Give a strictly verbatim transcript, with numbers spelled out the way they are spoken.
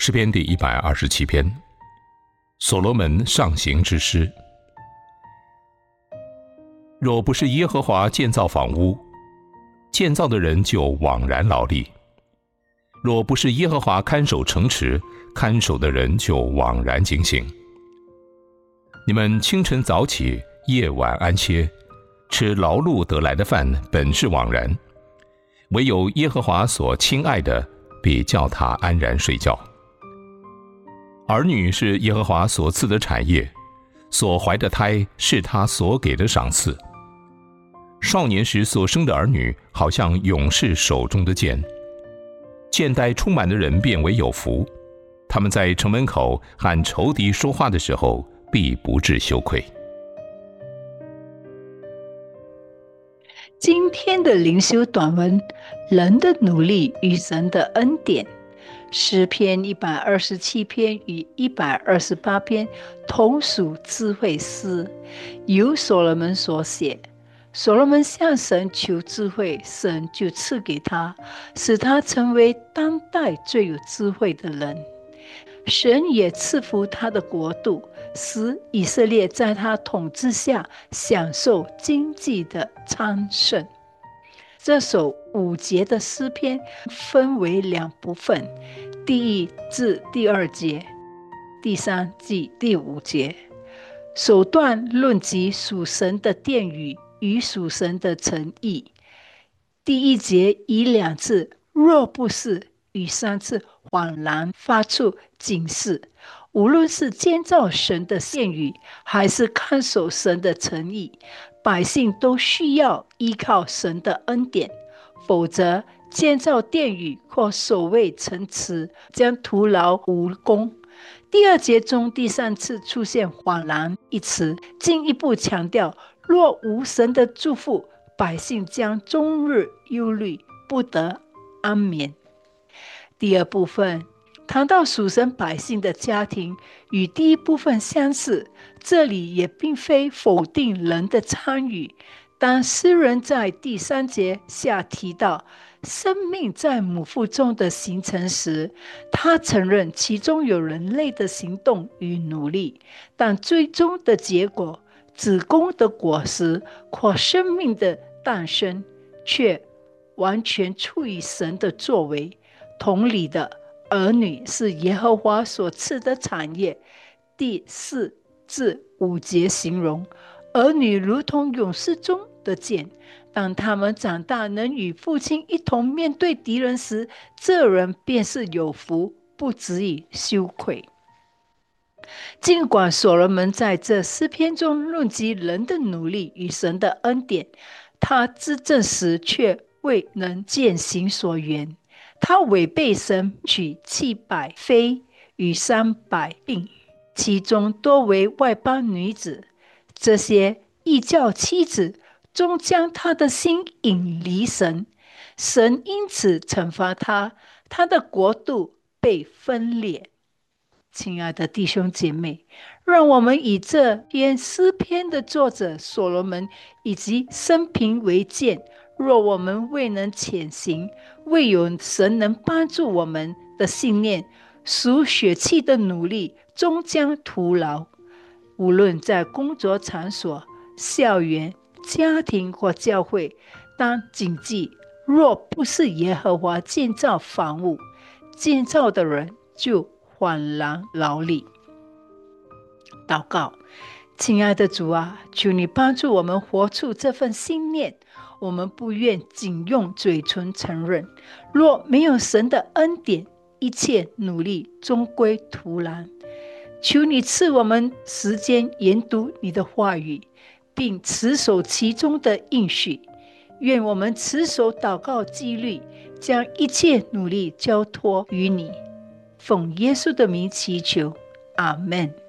诗篇第一百二十七篇，所罗门上行之诗。若不是耶和华建造房屋，建造的人就枉然劳力；若不是耶和华看守城池，看守的人就枉然警醒。你们清晨早起，夜晚安歇，吃劳碌得来的饭，本是枉然；唯有耶和华所亲爱的，必叫他安然睡觉。儿女是耶和华所赐的产业，所怀的胎是他所给的赏赐。少年时所生的儿女，好像勇士手中的剑。箭袋充满的人便为有福，他们在城门口和仇敌说话的时候，必不致羞愧。 今天的灵修短文，人的努力与神的恩典。诗篇一百二十七篇与一百二十八篇同属智慧诗，由所罗门所写。所罗门向神求智慧，神就赐给他，使他成为当代最有智慧的人。神也赐福他的国度，使以色列在他统治下享受经济的昌盛。这首五节的诗篇分为两部分，第一至第二节，第三至第五节。首段论及属神的殿宇与属神的诚意。第一节以两次若不是与三次恍然发出警示，无论是建造神的殿宇，还是看守神的诚意，百姓都需要依靠神的恩典，否则建造殿宇或守卫城池将徒劳无功。第二节中第三次出现恍然一词，进一步强调，若无神的祝福，百姓将终日忧虑，不得安眠。第二部分谈到属神百姓的家庭，与第一部分相似，这里也并非否定人的参与。当诗人在第三节下提到生命在母腹中的形成时，他承认其中有人类的行动与努力，但最终的结果，子宫的果实或生命的诞生，却完全出于神的作为。同理的，儿女是耶和华所赐的产业。第四至五节形容，儿女如同勇士中的剑，当他们长大能与父亲一同面对敌人时，这人便是有福，不至于羞愧。尽管所罗门在这诗篇中论及人的努力与神的恩典，他执政时却未能践行所愿。他违背神娶七百妃与三百婢，其中多为外邦女子。这些异教妻子终将他的心引离神，神因此惩罚他，他的国度被分裂。亲爱的弟兄姐妹，让我们以这篇诗篇的作者所罗门以及生平为鉴，若我们未能前行，未有神能帮助我们的信念，属血气的努力终将徒劳。无论在工作场所、校园、家庭或教会，当谨记，若不是耶和华建造房屋，建造的人就恍然劳力。祷告，亲爱的主啊，求你帮助我们活出这份信念。我们不愿仅用嘴唇承认，若没有神的恩典，一切努力终归徒然。求你赐我们时间研读你的话语，并持守其中的应许。愿我们持守祷告纪律，将一切努力交托于你。奉耶稣的名祈求，阿们。